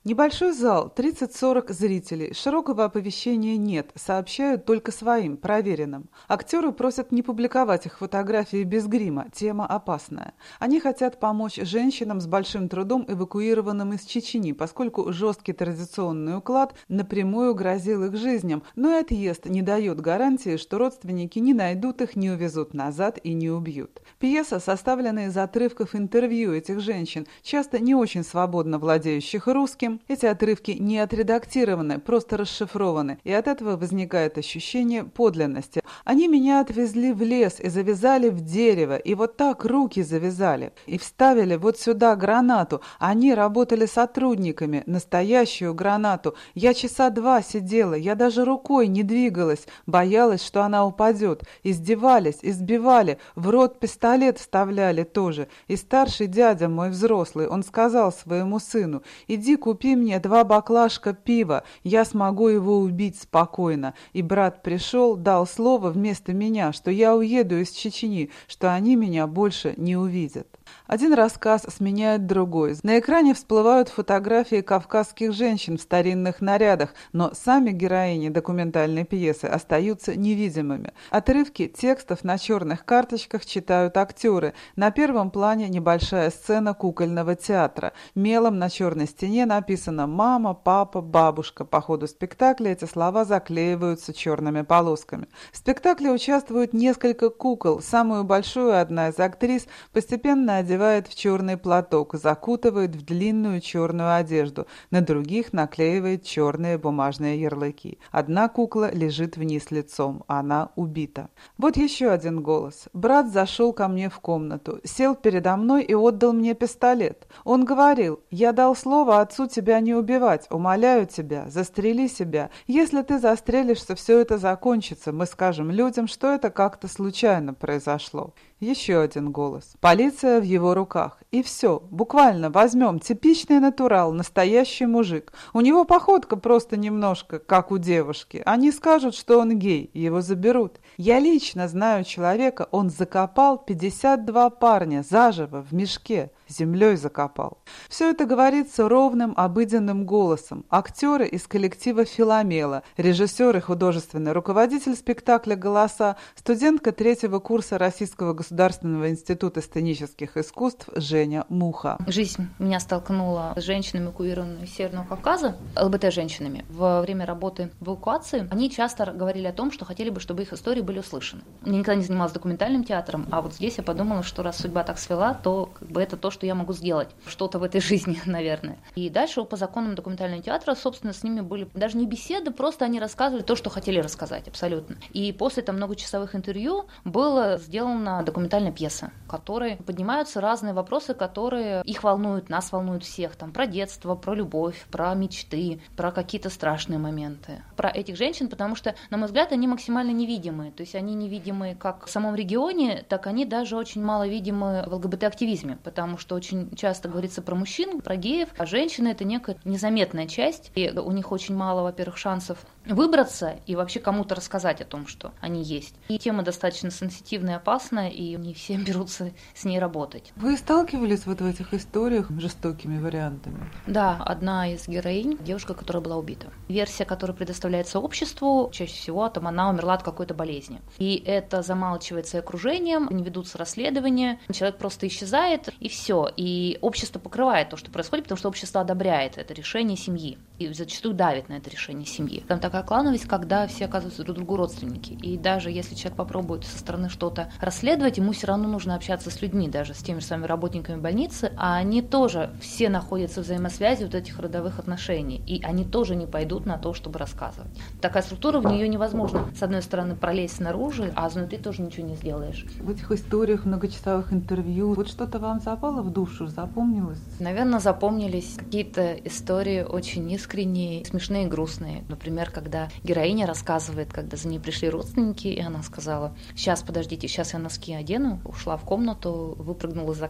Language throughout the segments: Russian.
Небольшой зал, 30-40 зрителей. Широкого оповещения нет, сообщают только своим, проверенным. Актеры просят не публиковать их фотографии без грима, тема опасная. Они хотят помочь женщинам с большим трудом, эвакуированным из Чечни, поскольку жесткий традиционный уклад напрямую грозил их жизням, но и отъезд не дает гарантии, что родственники не найдут их, не увезут назад и не убьют. Пьеса составлена из отрывков интервью этих женщин, часто не очень свободно владеющих русским. Эти отрывки не отредактированы, просто расшифрованы, и от этого возникает ощущение подлинности. Они меня отвезли в лес и завязали в дерево, и вот так руки завязали, и вставили вот сюда гранату. Они работали сотрудниками, настоящую гранату. Я часа 2 сидела, я даже рукой не двигалась, боялась, что она упадет. Издевались, избивали, в рот пистолет вставляли тоже. И старший дядя мой взрослый, он сказал своему сыну: «Иди купи мне 2 баклажка пива, я смогу его убить спокойно». И брат пришел, дал слово вместо меня, что я уеду из Чечни, что они меня больше не увидят. Один рассказ сменяет другой. На экране всплывают фотографии кавказских женщин в старинных нарядах, но сами героини документальной пьесы остаются невидимыми. Отрывки текстов на черных карточках читают актеры. На первом плане небольшая сцена кукольного театра. Мелом на черной стене написано «Мама», «Папа», «Бабушка». По ходу спектакля эти слова заклеиваются черными полосками. В спектакле участвуют несколько кукол. Самую большую одна из актрис постепенно одевает в черный платок, закутывает в длинную черную одежду, на других наклеивает черные бумажные ярлыки. Одна кукла лежит вниз лицом, она убита. Вот еще один голос. Брат зашел ко мне в комнату, сел передо мной и отдал мне пистолет. Он говорил: «Я дал слово отцу тебя не убивать, умоляю тебя, застрели себя. Если ты застрелишься, все это закончится, мы скажем людям, что это как-то случайно произошло». Еще один голос. Полиция в его руках. И все. Буквально возьмем типичный натурал, настоящий мужик. У него походка просто немножко, как у девушки. Они скажут, что он гей, его заберут. Я лично знаю человека, он закопал 52 парня заживо в мешке. Землей закопал. Все это говорится ровным, обыденным голосом. Актеры из коллектива «Филомела», режиссер и художественный руководитель спектакля «Голоса», студентка 3-го курса Российского государственного института сценических искусств Женя Муха. Жизнь меня столкнула с женщинами, эвакуированными из Северного Кавказа, ЛГБТ-женщинами. Во время работы в эвакуации они часто говорили о том, что хотели бы, чтобы их истории были услышаны. Я никогда не занималась документальным театром, а вот здесь я подумала, что раз судьба так свела, то это то, что я могу сделать, что-то в этой жизни, наверное. И дальше по законам документального театра, собственно, с ними были даже не беседы, просто они рассказывали то, что хотели рассказать, абсолютно. И после многочасовых интервью была сделана документальная пьеса, в которой поднимаются разные вопросы, которые их волнуют, нас волнуют всех, про детство, про любовь, про мечты, про какие-то страшные моменты, про этих женщин, потому что, на мой взгляд, они максимально невидимые, то есть они невидимые как в самом регионе, так они даже очень мало видимы в ЛГБТ-активизме, потому что очень часто говорится про мужчин, про геев, а женщины — это некая незаметная часть, и у них очень мало, во-первых, шансов выбраться и вообще кому-то рассказать о том, что они есть. И тема достаточно сенситивная и опасная, и не все берутся с ней работать. Вы сталкивались в этих историях с жестокими вариантами? Да, одна из героинь — девушка, которая была убита. Версия, которая предоставляется обществу, чаще всего она умерла от какой-то болезни. И это замалчивается окружением, не ведутся расследования, человек просто исчезает, и все. И общество покрывает то, что происходит, потому что общество одобряет это решение семьи и зачастую давит на это решение семьи. Там такая клановость, когда все оказываются друг другу родственники. И даже если человек попробует со стороны что-то расследовать, ему все равно нужно общаться с людьми, даже с теми же самыми работниками больницы, а они тоже все находятся в взаимосвязи этих родовых отношений, и они тоже не пойдут на то, чтобы рассказывать. Такая структура, в нее невозможно, с одной стороны, пролезть снаружи, а изнутри тоже ничего не сделаешь. В этих историях, многочасовых интервью, вот что-то вам запало в душу, запомнилось? Наверное, запомнились какие-то истории очень искренние, смешные и грустные. Например, когда героиня рассказывает, когда за ней пришли родственники, и она сказала: «Сейчас, подождите, сейчас я носки одену», ушла в комнату, выпрыгнула из окна.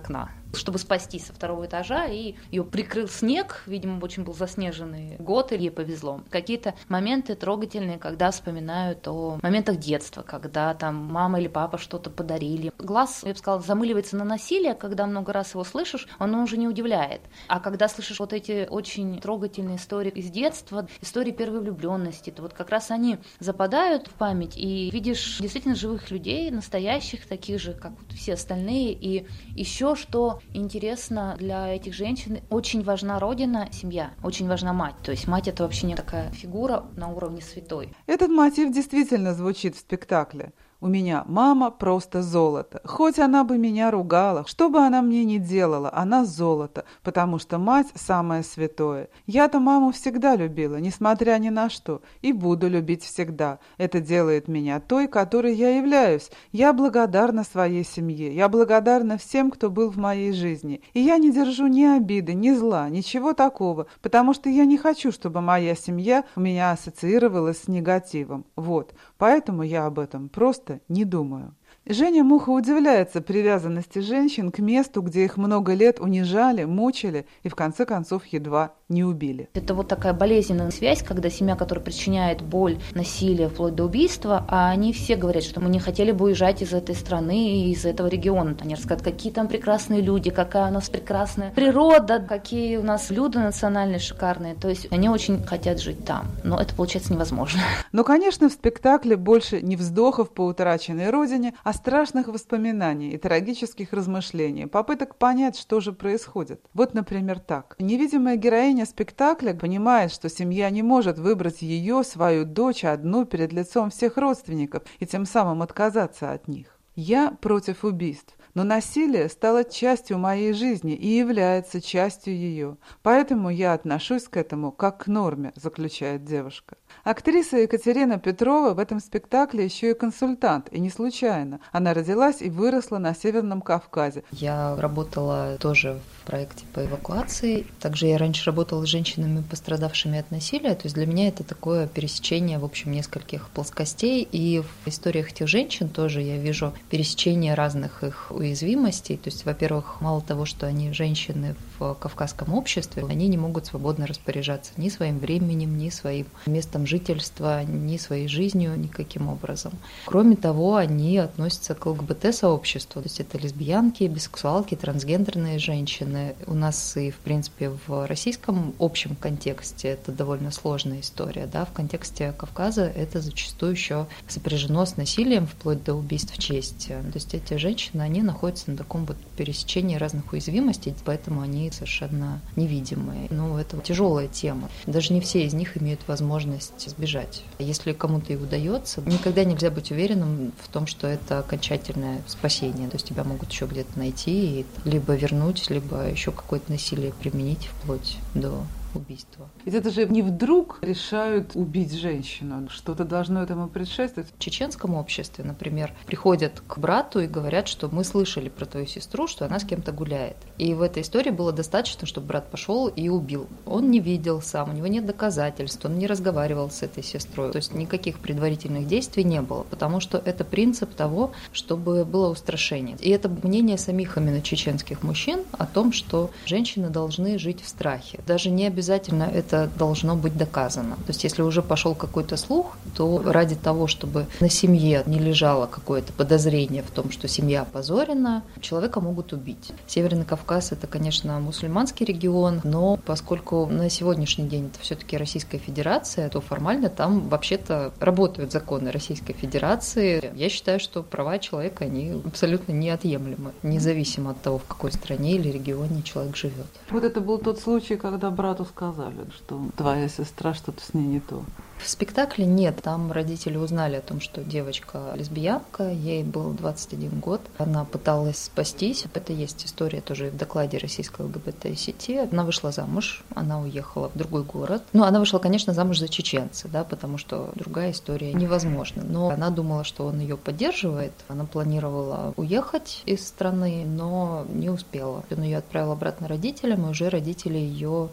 чтобы спастись со второго этажа, и ее прикрыл снег, видимо, очень был заснеженный год, и ей повезло. Какие-то моменты трогательные, когда вспоминают о моментах детства, когда там мама или папа что-то подарили. Глаз, я бы сказала, замыливается на насилие, когда много раз его слышишь, оно уже не удивляет. А когда слышишь вот эти очень трогательные истории из детства, истории первой влюбленности, то вот как раз они западают в память, и видишь действительно живых людей, настоящих, таких же, как вот все остальные. И еще что интересно для этих женщин, очень важна родина, семья, очень важна мать. То есть мать — это вообще не такая фигура на уровне святой. Этот мотив действительно звучит в спектакле. У меня мама просто золото. Хоть она бы меня ругала, что бы она мне ни делала, она золото, потому что мать самое святое. Я-то маму всегда любила, несмотря ни на что, и буду любить всегда. Это делает меня той, которой я являюсь. Я благодарна своей семье, я благодарна всем, кто был в моей жизни. И я не держу ни обиды, ни зла, ничего такого, потому что я не хочу, чтобы моя семья у меня ассоциировалась с негативом. Вот, поэтому я об этом просто не думаю. Женя Муха удивляется привязанности женщин к месту, где их много лет унижали, мучили и в конце концов едва не убили. Это вот такая болезненная связь, когда семья, которая причиняет боль, насилие, вплоть до убийства, а они все говорят, что мы не хотели бы уезжать из этой страны и из этого региона. Они рассказывают, какие там прекрасные люди, какая у нас прекрасная природа, какие у нас блюда национальные шикарные. То есть они очень хотят жить там, но это получается невозможно. Но, конечно, в спектакле больше не вздохов по утраченной родине, а страшных воспоминаний и трагических размышлений, попыток понять, что же происходит. Вот, например, так. Невидимая героиня спектакля понимает, что семья не может выбрать ее, свою дочь, одну перед лицом всех родственников и тем самым отказаться от них. Я против убийств, но насилие стало частью моей жизни и является частью ее. Поэтому я отношусь к этому как к норме, заключает девушка. Актриса Екатерина Петрова в этом спектакле еще и консультант, и не случайно. Она родилась и выросла на Северном Кавказе. Я работала тоже в проекте по эвакуации. Также я раньше работала с женщинами, пострадавшими от насилия. То есть для меня это такое пересечение, в общем, нескольких плоскостей. И в историях этих женщин тоже я вижу пересечение разных их уязвимостей. То есть, во-первых, мало того, что они женщины в кавказском обществе, они не могут свободно распоряжаться ни своим временем, ни своим местом жительства, ни своей жизнью никаким образом. Кроме того, они относятся к ЛГБТ-сообществу. То есть это лесбиянки, бисексуалки, трансгендерные женщины. У нас и, в принципе, в российском общем контексте это довольно сложная история. Да? В контексте Кавказа это зачастую еще сопряжено с насилием, вплоть до убийств в честь. То есть эти женщины, они находятся на таком вот пересечении разных уязвимостей, поэтому они совершенно невидимые. Ну, это тяжелая тема. Даже не все из них имеют возможность сбежать. Если кому-то и удается, никогда нельзя быть уверенным в том, что это окончательное спасение. То есть тебя могут еще где-то найти и либо вернуть, либо еще какое-то насилие применить вплоть до убийства. Ведь это же не вдруг решают убить женщину. Что-то должно этому предшествовать. В чеченском обществе, например, приходят к брату и говорят, что мы слышали про твою сестру, что она с кем-то гуляет. И в этой истории было достаточно, чтобы брат пошел и убил. Он не видел сам, у него нет доказательств, он не разговаривал с этой сестрой. То есть никаких предварительных действий не было, потому что это принцип того, чтобы было устрашение. И это мнение самих именно чеченских мужчин о том, что женщины должны жить в страхе. Даже не обязательно это должно быть доказано. То есть если уже пошел какой-то слух, то ради того, чтобы на семье не лежало какое-то подозрение в том, что семья опозорена, человека могут убить. Северный Кавказ — это, конечно, мусульманский регион, но поскольку на сегодняшний день это все-таки Российская Федерация, то формально там вообще-то работают законы Российской Федерации. Я считаю, что права человека, они абсолютно неотъемлемы, независимо от того, в какой стране или регионе человек живет. Вот это был тот случай, когда брату сказали, что твоя сестра, что-то с ней не то. В спектакле нет, там родители узнали о том, что девочка лесбиянка, ей был 21 год, она пыталась спастись, это есть история тоже в докладе российской ЛГБТ-сети, она вышла замуж, она уехала в другой город, она вышла, конечно, замуж за чеченца, да, потому что другая история невозможна, но она думала, что он ее поддерживает, она планировала уехать из страны, но не успела, он ее отправил обратно родителям, и уже родители ее посадили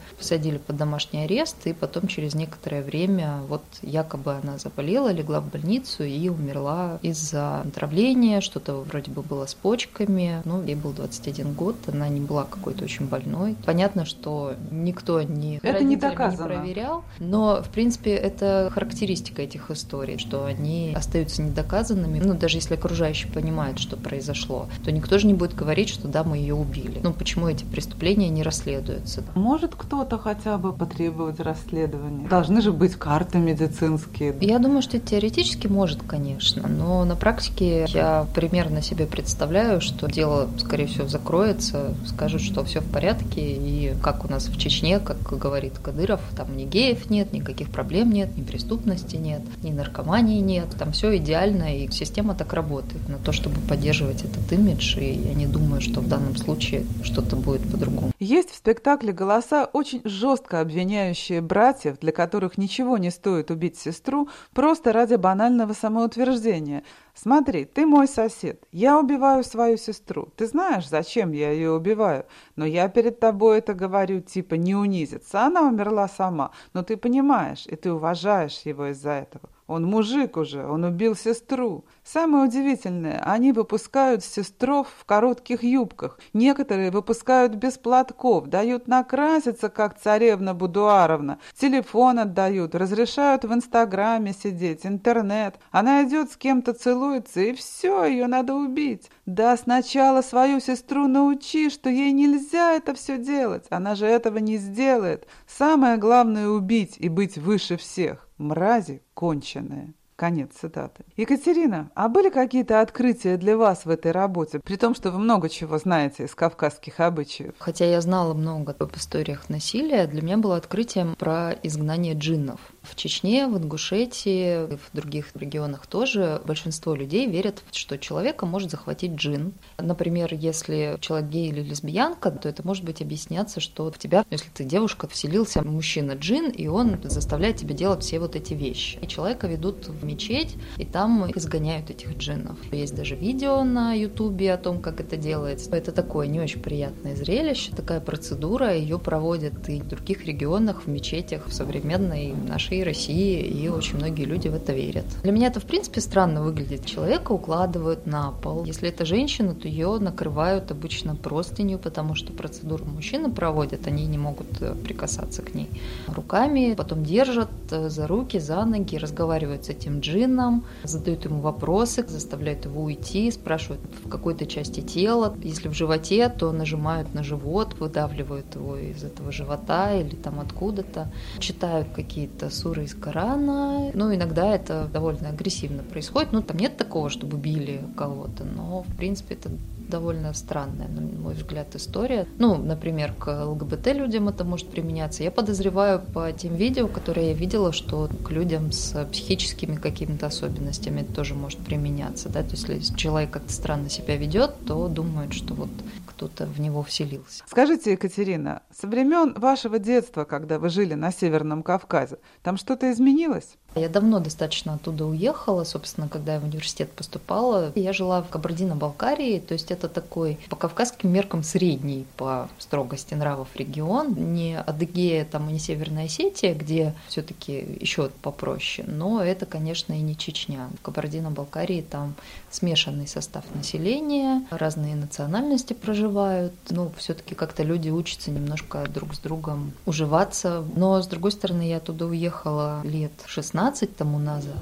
посадили под домашний арест, и потом через некоторое время вот якобы она заболела, легла в больницу и умерла из-за отравления, что-то вроде бы было с почками. Ей был 21 год, она не была какой-то очень больной. Понятно, что никто не проверял, но, в принципе, это характеристика этих историй, что они остаются недоказанными. Даже если окружающие понимают, что произошло, то никто же не будет говорить, что да, мы ее убили. Почему эти преступления не расследуются? Может кто-то хотя бы потребовать расследования? Должны же быть карты медицинские. Я думаю, что теоретически может, конечно, но на практике я примерно себе представляю, что дело, скорее всего, закроется, скажут, что все в порядке, и как у нас в Чечне, как говорит Кадыров, там ни геев нет, никаких проблем нет, ни преступности нет, ни наркомании нет, там все идеально, и система так работает на то, чтобы поддерживать этот имидж, и я не думаю, что в данном случае что-то будет по-другому. Есть в спектакле голоса, очень жестко обвиняющие братьев, для которых ничего не стоит убить сестру просто ради банального самоутверждения. «Смотри, ты мой сосед, я убиваю свою сестру. Ты знаешь, зачем я ее убиваю? Но я перед тобой это говорю, типа не унизиться. Она умерла сама, но ты понимаешь, и ты уважаешь его из-за этого. Он мужик уже, он убил сестру». Самое удивительное, они выпускают сестров в коротких юбках. Некоторые выпускают без платков, дают накраситься, как царевна Будуаровна. Телефон отдают, разрешают в Инстаграме сидеть, интернет. Она идет с кем-то целуется, и все, ее надо убить. Да сначала свою сестру научи, что ей нельзя это все делать. Она же этого не сделает. Самое главное — убить и быть выше всех. Мрази конченые. Конец цитаты. Екатерина, а были какие-то открытия для вас в этой работе, при том, что вы много чего знаете из кавказских обычаев? Хотя я знала много об историях насилия, для меня было открытием про изгнание джиннов. В Чечне, в Ингушетии и в других регионах тоже большинство людей верят, что человека может захватить джин. Например, если человек гей или лесбиянка, то это может быть объясняться, что в тебя, если ты девушка, вселился мужчина-джин, и он заставляет тебя делать все вот эти вещи. И человека ведут в мечеть, и там изгоняют этих джиннов. Есть даже видео на Ютубе о том, как это делается. Это такое не очень приятное зрелище, такая процедура, ее проводят и в других регионах, в мечетях, в современной нашей России, и очень многие люди в это верят. Для меня это, в принципе, странно выглядит. Человека укладывают на пол. Если это женщина, то ее накрывают обычно простынью, потому что процедуру мужчины проводят, они не могут прикасаться к ней руками, потом держат за руки, за ноги, разговаривают с этим джинном, задают ему вопросы, заставляют его уйти, спрашивают в какой-то части тела. Если в животе, то нажимают на живот, выдавливают его из этого живота или там откуда-то, читают какие-то суры из Корана. Иногда это довольно агрессивно происходит. Там нет такого, чтобы били кого-то, но, в принципе, это довольно странная, на мой взгляд, история. Например, к ЛГБТ-людям это может применяться. Я подозреваю по тем видео, которые я видела, что к людям с психическими какими-то особенностями это тоже может применяться. Да? То есть, если человек как-то странно себя ведет, то думают, что вот кто-то в него вселился. Скажите, Екатерина, со времен вашего детства, когда вы жили на Северном Кавказе, там что-то изменилось? Я давно достаточно оттуда уехала, собственно, когда я в университет поступала. Я жила в Кабардино-Балкарии, то есть это такой по кавказским меркам средний по строгости нравов регион. Не Адыгея, там, и не Северная Осетия, где все-таки еще попроще, но это, конечно, и не Чечня. В Кабардино-Балкарии там смешанный состав населения, разные национальности проживают. Все-таки как-то люди учатся немножко друг с другом уживаться. Но, с другой стороны, я оттуда уехала лет 16 тому назад,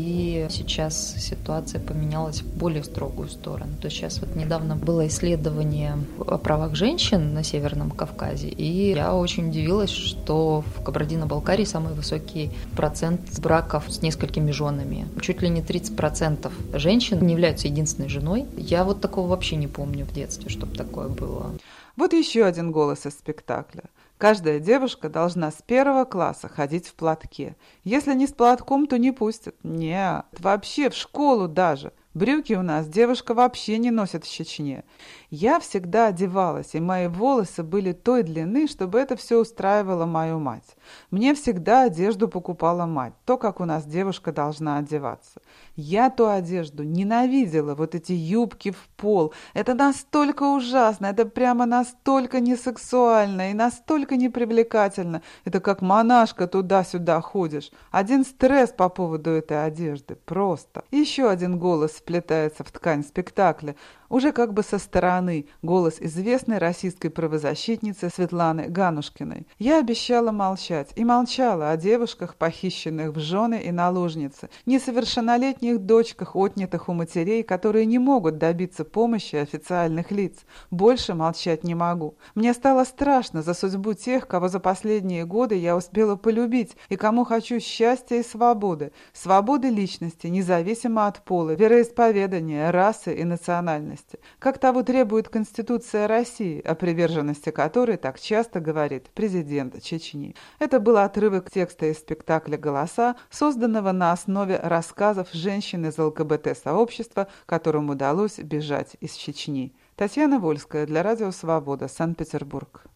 и сейчас ситуация поменялась в более строгую сторону. То есть сейчас вот недавно было исследование о правах женщин на Северном Кавказе, и я очень удивилась, что в Кабардино-Балкарии самый высокий процент браков с несколькими женами. Чуть ли не 30% женщин не являются единственной женой. Я вот такого вообще не помню в детстве, чтобы такое было. Вот еще один голос из спектакля. Каждая девушка должна с 1 класса ходить в платке. Если не с платком, то не пустят. Нет, вообще в школу даже. Брюки у нас девушка вообще не носит в Чечне. Я всегда одевалась, и мои волосы были той длины, чтобы это все устраивало мою мать. Мне всегда одежду покупала мать, то, как у нас девушка должна одеваться. Я ту одежду ненавидела, вот эти юбки в пол. Это настолько ужасно, это прямо настолько несексуально и настолько непривлекательно. Это как монашка туда-сюда ходишь. Один стресс по поводу этой одежды. Просто. Еще один голос вплетается в ткань спектакля. Уже как бы со стороны голос известной российской правозащитницы Светланы Ганушкиной. Я обещала молчать и молчала о девушках, похищенных в жены и наложницы, несовершеннолетних дочках, отнятых у матерей, которые не могут добиться помощи официальных лиц. Больше молчать не могу. Мне стало страшно за судьбу тех, кого за последние годы я успела полюбить и кому хочу счастья и свободы. Свободы личности, независимо от пола, вероисповедания, расы и национальности. Как того требует Конституция России, о приверженности которой так часто говорит президент Чечни. Это был отрывок текста из спектакля «Голоса», созданного на основе рассказов женщин из ЛГБТ-сообщества, которым удалось бежать из Чечни. Татьяна Вольская для Радио Свобода, Санкт-Петербург.